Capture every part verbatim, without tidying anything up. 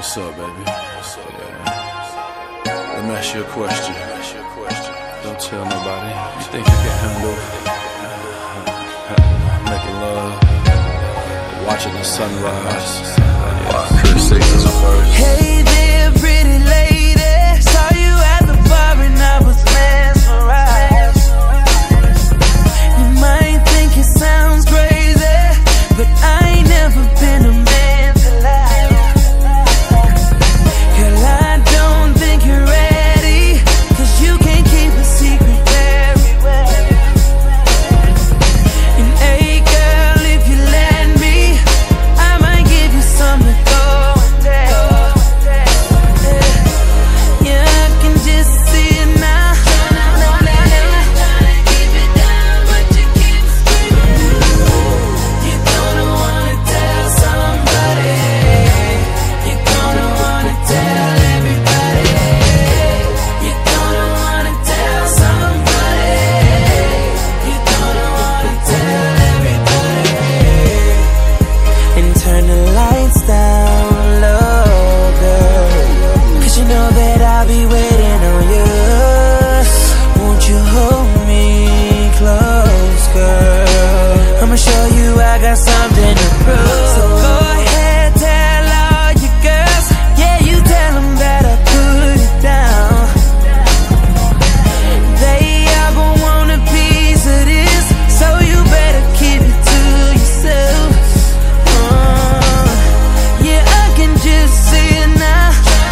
What's up, baby? What's up, baby? Let me ask you a question. Don't tell nobody. You think you can handle making love, watching the sunrise? Yeah. Chris Six is a first. Hey there, pretty lady. Saw you at the bar and I was mesmerized. You might think it sounds crazy, but I ain't never been a man to lie. Girl, I don't think you're ready, 'cause you can't keep a secret very well. And hey girl, if you let me, I might give you something to go and tell. Yeah, I can just see it now. Tryna keep it down, but you keep screaming. You're gonna wanna tell somebody. You're gonna wanna tell everybody. You're gonna wanna tell somebody. You're gonna wanna tell everybody. And turn the lights down low, girl, 'cause you know that I'll be waiting on you. Won't you hold me close, girl? I'ma show you I got something to prove. So go ahead, tell all your girls. Yeah, you tell them that I put it down. They all gon' want a piece of this, so you better keep it to yourself. Uh, yeah, I can just see it now.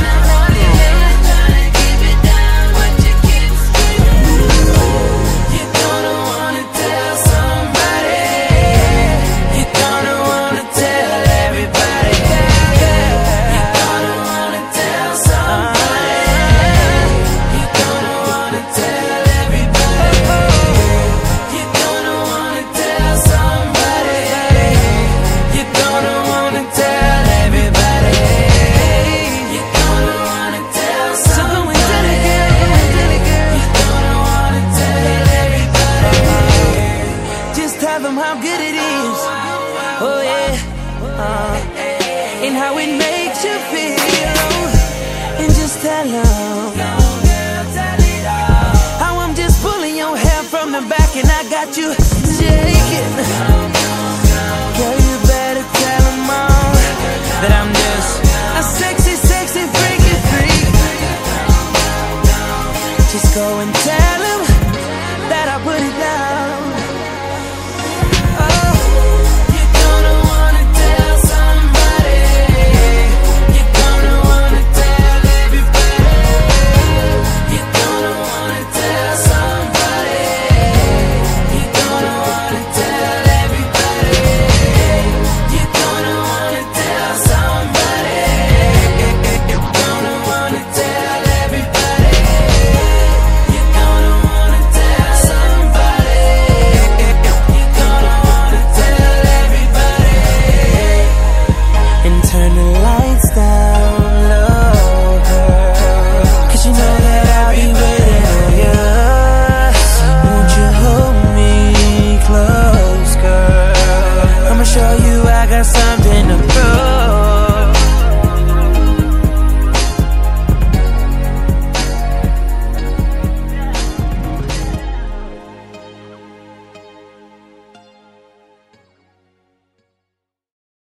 Tryna keep it down, but you keep screaming. You're gonna wanna tell somebody. You're gonna wanna tell everybody. You're gonna wanna tell somebody. You're gonna wanna tell everybody. You're gonna wanna tell somebody. You're gonna wanna tell everybody. You're gonna wanna tell somebody. You're gonna wanna tell everybody. Just tell them how good it is. Oh yeah. Uh, and how it makes you feel. And just tell them how I'm just pulling your hair from the back and I got you shaking. Girl, you better tell them all that I'm just a sexy, sexy, freaky freak. Just go and tell